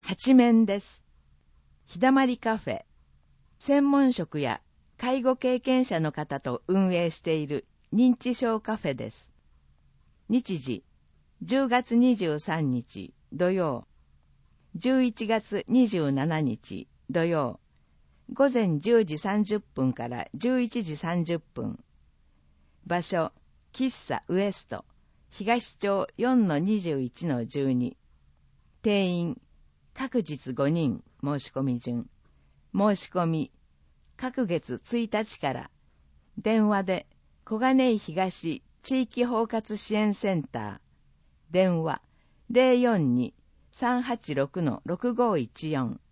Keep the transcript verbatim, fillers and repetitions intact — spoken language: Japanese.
八面です。日だまりカフェ、専門職や介護経験者の方と運営している認知症カフェです。日時、じゅうがつにじゅうさんにち土曜、じゅういちがつにじゅうしちにち土曜、午前じゅうじさんじゅっぷんからじゅういちじさんじゅっぷん。場所、喫茶ウエスト、東町 よんのにじゅういちのじゅうに。定員、各日ごにん申し込み順。申し込み、各月ついたちから。電話で、小金井東地域包括支援センター。電話、ゼロよんに さんはちろくのろくごいちよん。